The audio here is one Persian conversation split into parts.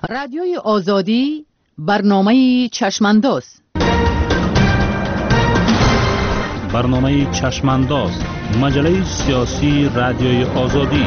رادیوی آزادی برنامه چشمانداز. برنامه چشمانداز، مجله سیاسی رادیوی آزادی.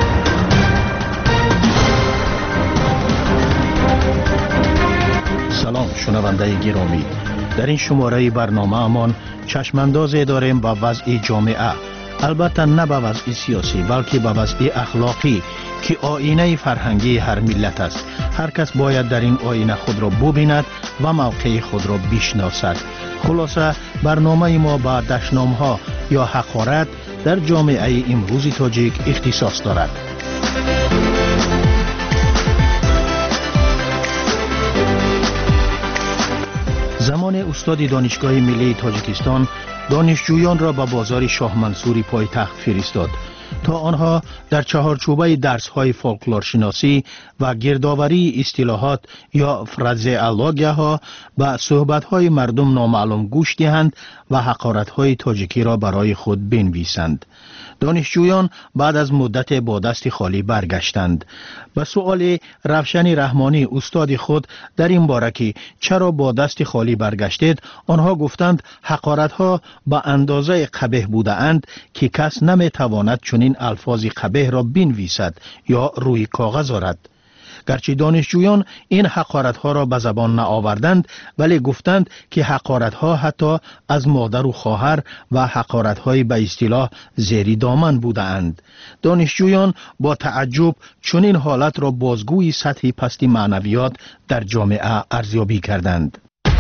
سلام شنونده گرامی، در این شماره برنامه امان چشماندازی داریم با وضع جامعه، البته نه به وضع سیاسی بلکه به وضع اخلاقی که آینه فرهنگی هر ملت است. هر کس باید در این آینه خود را ببیند و موقع خود را بشناسد. خلاصه برنامه ما با دشنام‌ها یا حقارت در جامعه امروزی تاجیک اختصاص دارد. زمان استاد دانشگاه ملی تاجیکستان دانشجویان را به بازار شاه منصوری پایتخت فرستاد تا آنها در چهارچوبه درس‌های فولکلورشناسی و گردآوری اصطلاحات یا فرازئولوژی‌ها به صحبت‌های مردم نامعلوم گوش دهند و حقارت‌های تاجیکی را برای خود بنویسند. دانشجویان بعد از مدت با دست خالی برگشتند. به سؤال روشن رحمانی استاد خود در این باره که چرا با دست خالی برگشتید، آنها گفتند حقارت‌ها به اندازه قبیح بودند که کس نمی‌تواند چنین الفاظ قبیح را بنویسد یا روی کاغذ آورد. گرچه دانشجویان این حقارت‌ها را به زبان نآوردند، ولی گفتند که حقارت‌ها حتی از مادر و خواهر و حقارت‌های به اصطلاح زیری دامن بودند. دانشجویان با تعجب چنین حالت را بازگوی سطح پست معنویات در جامعه ارزیابی کردند.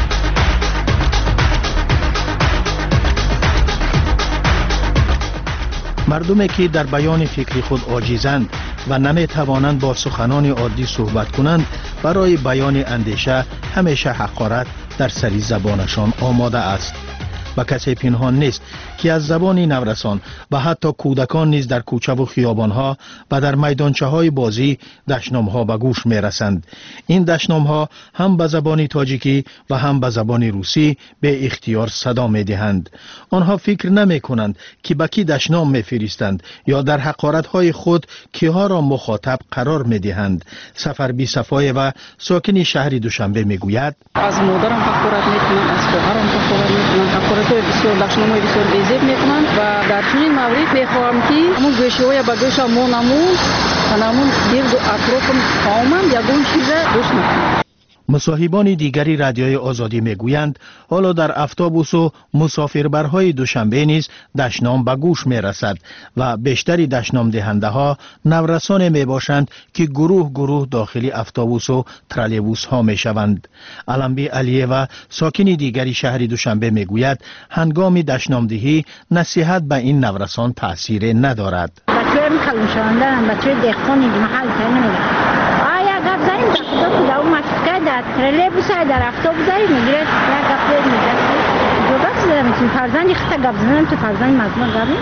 مردمی که در بیان فکر خود عاجزند و نمی توانند با سخنان عادی صحبت کنند، برای بیان اندیشه همیشه حقارت در سری زبانشان آماده است. با کسی پنهان نیست که از زبان نورسان و حتی کودکان نیز در کوچه و خیابانها و در میدانچه های بازی دشنامها به گوش می رسند. این دشنامها هم به زبان تاجیکی و هم به زبان روسی به اختیار صدا می دهند. آنها فکر نمی کنند که به کی دشنام می فرستند یا در حقارت های خود کیها را مخاطب قرار می دهند. سفر بی صفای و ساکن شهر دوشنبه می گوید: از مادرم حقارت می کنند، از خواهرم حقارت می کنند، حقارت‌های بسیار دشنام‌های بسیار بی‌ضد می‌کنند و در چنین مورد می‌خواهم که همون گوشه‌های به گوش ما نمون و نمون گرد و اطرافم تماماً یگان چیز گوش می‌کنند. مصاحبان دیگری رادیوی آزادی میگویند حالا در اتوبوس و مسافربرهای دوشنبه نیز دشنام به گوش میرسد و بیشتری دشنام دهنده ها نورسان می باشند که گروه داخل اتوبوس و ترالیبوس ها می شوند. علمبی علیه ساکن دیگری شهر دوشنبه میگوید هنگام دشنام دهی نصیحت به این نورسان تأثیر ندارد. بچه‌های کلم شوندن، بچه‌های دهقانی محل نمیگن. داریم در اون مسکه در ترلیبوس در اتوبوس میگیره یا گپ میگیره جواب زدم فرزندی خطا گپ زدم تو فرزند مزمون گفتم.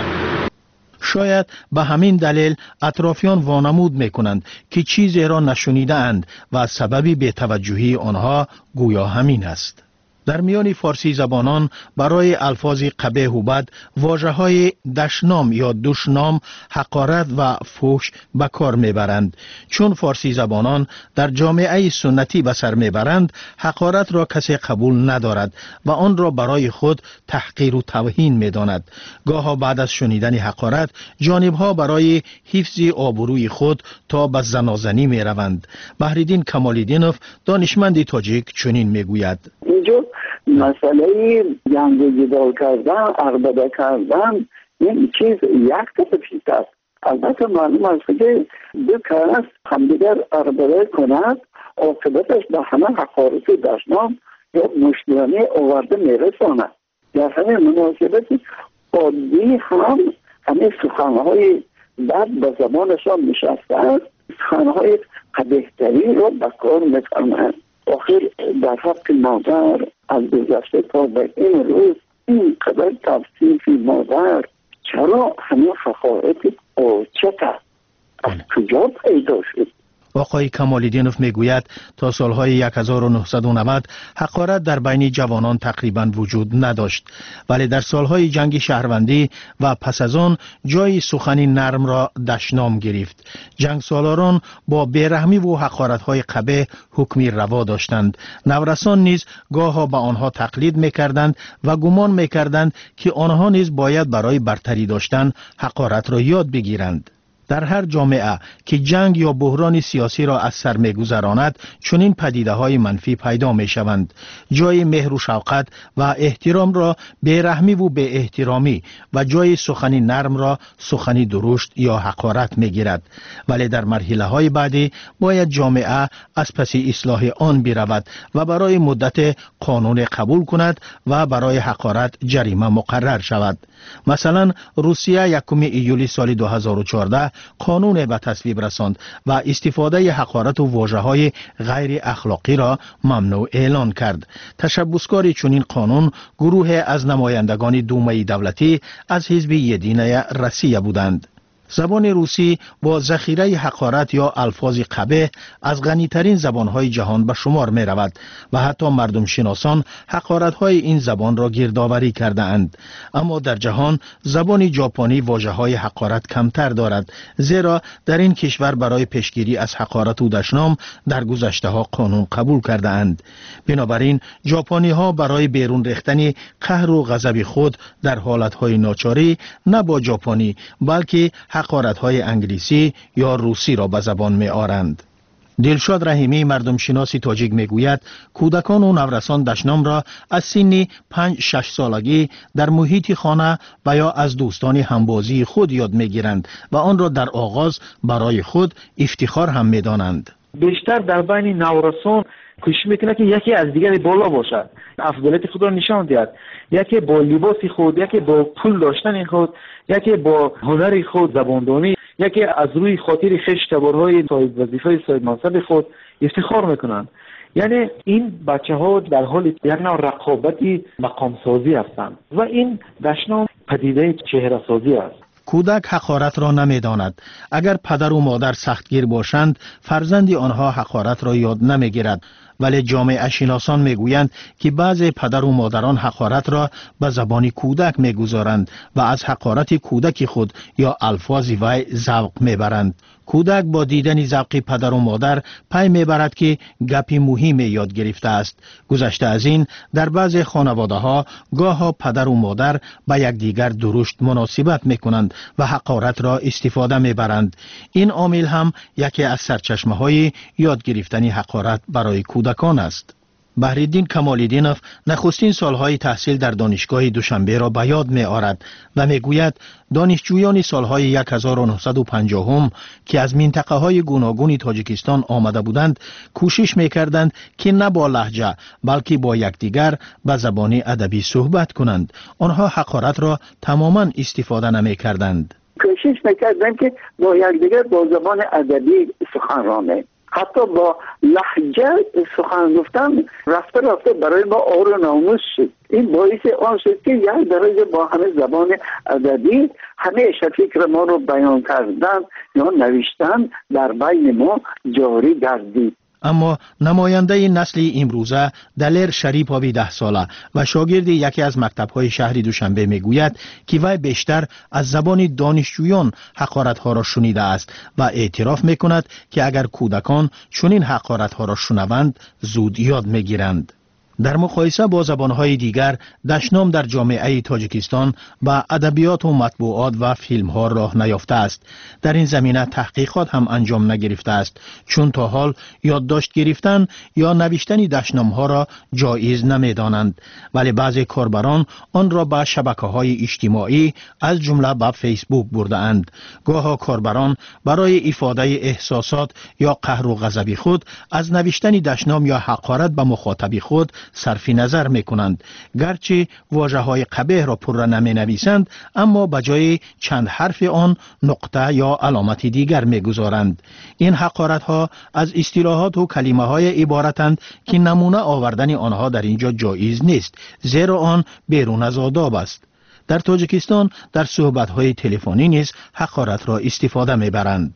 شاید به همین دلیل اطرافیان وانمود میکنند که چیزی را نشنیده اند و سبب بی‌توجهی آنها گویا همین است. در میان فارسی زبانان برای الفاظ قبیح و بد واژه‌های دشنام یا دشنام، حقارت و فحش به کار میبرند. چون فارسی زبانان در جامعه سنتی به سر میبرند، حقارت را کسی قبول ندارد و آن را برای خود تحقیر و توهین میداند. گاها بعد از شنیدن حقارت جانبها برای حفظ آبروی خود تا به زنازنی میروند. بحرالدین کمال‌الدینوف دانشمند تاجیک چنین میگوید: اینجا مسئله جنگ و جدال کردن، عربده کردن این چیز یک تفیت است. البته معلوم است که دو کس همدیگر عربده کند عاقبتش به همه حقارت دشنام یا مشتیانه آورده میرساند. در همه مناسبت عادی هم همه سخنهای بد به زبانشان نشسته است، سخنهای قبیح‌تری را به کار می‌کنند. آخر در حق مادر از گذشته تا به این روز این قدر توصیف مادر چرا همه حقارت قاچت از کجا پیدا شد؟ آقای کمال‌الدینوف میگوید تا سالهای 1990 حقارت در بین جوانان تقریبا وجود نداشت، ولی در سالهای جنگ شهروندی و پس از آن جای سخنی نرم را دشنام گرفت. جنگ سالاران با بیرحمی و حقارت‌های قبیح حکمی روا داشتند. نورسان نیز گاه‌ها به آنها تقلید می‌کردند و گمان می‌کردند که آنها نیز باید برای برتری داشتن حقارت را یاد بگیرند. در هر جامعه که جنگ یا بحران سیاسی را از سر می‌گذراند، چنین پدیده‌های منفی پیدا می‌شوند. جای مهر و شفقت و احترام را بی‌رحمی و بی احترامی و جای سخنی نرم را سخنی درشت یا حقارت می‌گیرد. ولی در مرحله‌های بعدی باید جامعه از پس اصلاح آن برود و برای مدت قانون قبول کند و برای حقارت جریمه مقرر شود. مثلا روسیه 1 ایولی سال 2014 قانون به تصویب رساند و استفاده حقارت و واژه‌های غیر اخلاقی را ممنوع اعلان کرد. تشبثکار چنین قانون گروه از نمایندگان دومه دولتی از حزب یدینه روسیه بودند. زبان روسی با ذخیره حقارت یا الفاظ قبیح از غنی‌ترین زبان‌های جهان به شمار می‌رود و حتی مردم شناسان حقارت‌های این زبان را گردآوری کرده‌اند. اما در جهان زبان ژاپنی واژه‌های حقارت کمتر دارد، زیرا در این کشور برای پیشگیری از حقارت و دشنام در گذشته‌ها قانون قبول کرده‌اند. بنابراین ژاپنی‌ها برای بیرون ریختن قهر و غضب خود در حالت‌های ناچاری نه با ژاپنی بلکه حقارت‌های انگلیسی یا روسی را به زبان می‌آورند. دلشاد رحیمی مردم شناسی تاجیک میگوید کودکان و نورسان دشنام را از سن 5-6 سالگی در محیط خانه و یا از دوستان همبازی خود یاد میگیرند و آن را در آغاز برای خود افتخار هم میدانند. بیشتر در بین نورسان کوشش میکنه که یکی از دیگری بالا باشد، افضلیت خود را نشان دهد، یکی با لباس خود، یکی با پول داشتن خود، یکی با هنر خود، زباندانی، یکی از روی خاطر خویش تبارهای صاحب وظیفه صاحب منصب خود افتخار میکنند. یعنی این بچه ها در حال یک نوع رقابتی مقام سازی هستند و این دشنام پدیده چهره سازی است. کودک حقارت را نمیداند. اگر پدر و مادر سختگیر باشند، فرزند آنها حقارت را یاد نمیگیرد. ولی جامعه شناسان میگویند که بعضی پدر و مادران حقارت را به زبان کودک میگذارند و از حقارت کودک خود یا الفاظ وی ذوق میبرند. کودک با دیدن ذوق پدر و مادر پی میبرد که گپی مهم یاد گرفته است. گذشته از این در بعضی خانواده ها گاه ها پدر و مادر به یکدیگر درشت مناسبت میکنند و حقارت را استفاده میبرند. این عامل هم یکی از سرچشمه های یاد گرفتن حقارت برای کودکان است. بهرالدین کمال‌الدینوف نخستین سالهای تحصیل در دانشگاه دوشنبه را به یاد می‌آورد و میگوید دانشجویان سالهای 1950 که از منطقه‌های گوناگون تاجیکستان آمده بودند کوشش می‌کردند که نه با لهجه بلکه با یکدیگر به زبان ادبی صحبت کنند. آنها حقارت را تماماً استفاده نمی‌کردند. کوشش می‌کردند که با یکدیگر با زبان ادبی سخنرانی، حتی با لهجه سخن گفتن رفته برای ما عار و ناموس شد. این باعث آن شد که یک درجه با همه زبان ادبی همیشه فکر ما رو بیان کردن یا نوشتن در بین ما جاری گردید. اما نماینده نسل امروزه دلیر شریپاوی 10 ساله و شاگرد یکی از مکتب‌های شهر دوشنبه میگوید که وی بیشتر از زبان دانشجویان حقارت‌ها را شنیده است و اعتراف میکند که اگر کودکان چنین حقارت‌ها را شنوند زود یاد میگیرند. در مقایسه با زبانهای دیگر دشنام در جامعه تاجیکستان با ادبیات و مطبوعات و فیلمها راه نیافته است. در این زمینه تحقیقات هم انجام نگرفته است، چون تا حال یادداشت گرفتن یا نوشتن دشنامها را جایز نمیدانند، ولی بعضی کاربران آن را به شبکه‌های اجتماعی از جمله به فیسبوک برده اند. گاهی کاربران برای افاده احساسات یا قهر و غضب خود از نوشتن دشنام یا حقارت به مخاطب خود صرف نظر میکنند. گرچه واژه‌های قبیح را پر نمی نویسند، اما به جای چند حرف آن نقطه یا علامت دیگر میگذارند. این حقارت‌ها از اصطلاحات و کلمه‌های عبارتند که نمونه آوردن آنها در اینجا جایز نیست، زیرا آن بیرون از آداب است. در تاجیکستان در صحبت‌های تلفنی نیز حقارت را استفاده میبرند.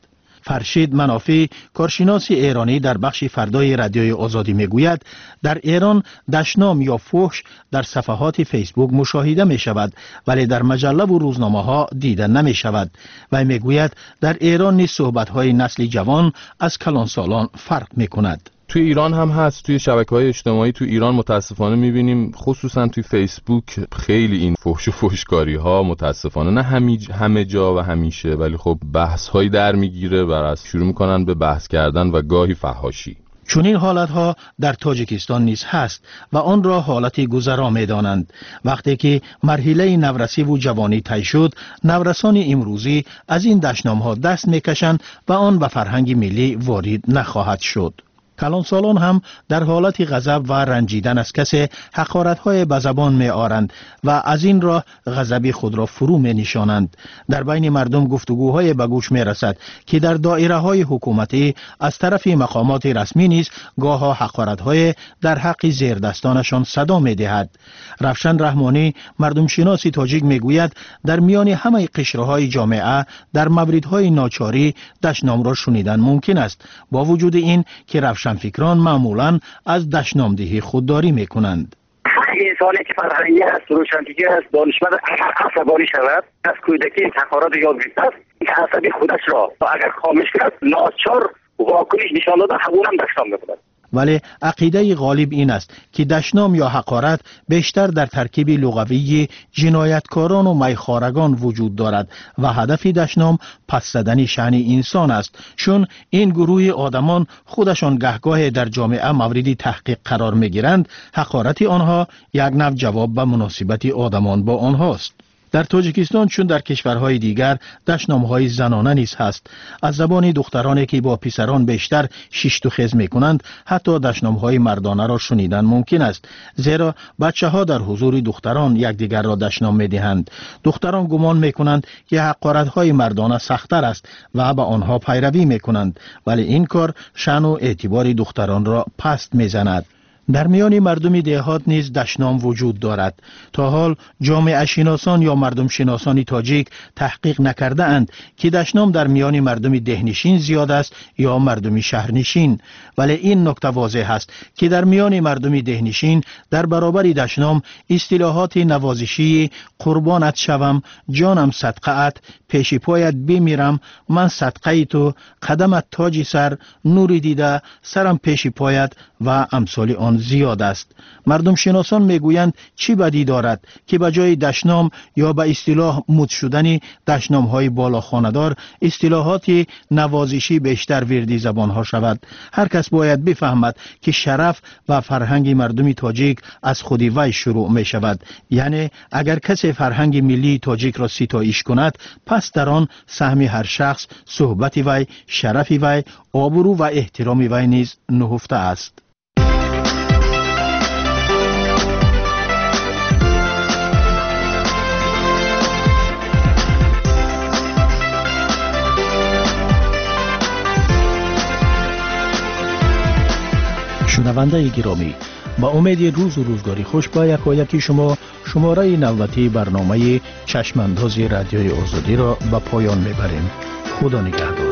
فرشید منافی کارشناس ایرانی در بخش فردای رادیوی آزادی میگوید در ایران دشنام یا فحش در صفحات فیسبوک مشاهده می شود ولی در مجله و روزنامه ها دیده نمی شود و میگوید در ایران نیز صحبت های نسل جوان از کلانسالان فرق می کند. توی ایران هم هست، توی شبکه‌های اجتماعی توی ایران متاسفانه می‌بینیم خصوصا توی فیسبوک خیلی این فحش و فحشکاری‌ها متاسفانه نه همه جا و همیشه ولی خب بحث‌هایی در میگیره و از شروع می‌کنن به بحث کردن و گاهی فحاشی. چون این حالتها در تاجیکستان نیز هست و آن را حالتی گذرا می‌دانند. وقتی که مرحله نورسی و جوانی طی شد، نورسان امروزی از این دشنام‌ها دست می‌کشند و آن به فرهنگ ملی وارد نخواهد شد. کلانسالان هم در حالت غضب و رنجیدن از کسی حقارت‌های به زبان می آرند و از این راه غضب خود را فرو می نشانند. در بین مردم گفتگوهای به گوش می رسد که در دایره‌های حکومتی از طرف مقامات رسمی نیز گاه‌ها حقارت‌های در حق زیردستانشان صدا می دهد. رفشن رحمانی مردم شناسی تاجیک می گوید در میان همه قشرهای جامعه در موردهای ناچاری دشنام را شنیدن ممکن است، با وجود این که روشنفکران معمولاً از دشنامدهی خودداری میکنند. انسانی که فرهنگی است، روشنفکر است، دانشمند اگر عصبانی شود از کودکی حقارت یاد گرفته است که عصبی خودش را اگر خاموش کند ناچار واکنش نشان داده همون هم دشنام میکند. ولی عقیده غالب این است که دشنام یا حقارت بیشتر در ترکیب لغوی جنایتکاران و میخوارگان وجود دارد و هدف دشنام پس زدن شأن انسان است، چون این گروه آدمان خودشان گهگاه در جامعه مورد تحقیق قرار میگیرند. حقارت آنها یک نوع جواب به مناسبت آدمان با آنهاست. در تاجیکستان چون در کشورهای دیگر دشنام‌های زنانه نیز هست. از زبان دخترانی که با پسران بیشتر شیشت و خز می‌کنند حتی دشنام‌های مردانه را شنیدن ممکن است، زیرا بچه‌ها در حضور دختران یکدیگر را دشنام می‌دهند. دختران گمان می‌کنند که حقارت‌های مردانه سخت‌تر است و به آنها پیروی می‌کنند، ولی این کار شأن و اعتبار دختران را پست می‌زند. در میان مردم دهات نیز دشنام وجود دارد. تا حال جامعه شناسان یا مردم شناسان تاجیک تحقیق نکرده اند که دشنام در میان مردم دهنشین زیاد است یا مردم شهرنشین، ولی این نکته واضح است که در میان مردم دهنشین در برابر دشنام اصطلاحات نوازشی قربانت شوم، جانم صدقه‌ات، پیش پایت بمیرم، من صدقه تو، قدمت تاج سر، نوری دیده، سرم پیش پایت و امثال آن زیاد است. مردم شناسان میگویند چی بدی دارد که به جای دشنام یا به اصطلاح مد شدن دشنام های بالا خانه‌دار اصطلاحات نوازشی بیشتر وردی زبان ها شود. هر کس باید بفهمد که شرف و فرهنگ مردم تاجیک از خود وی شروع می شود. یعنی اگر کسی فرهنگ ملی تاجیک را ستایش کند، پس در آن سهم هر شخص، صحبت وی، شرف وی، آبرو و احترام وی نیز نهفته است. شنونده گرامی، با امید روز و روزگاری خوش با یکی شما شماره نوبتی برنامه چشمانداز رادیوی آزادی را به پایان میبریم. خدا نگهدار.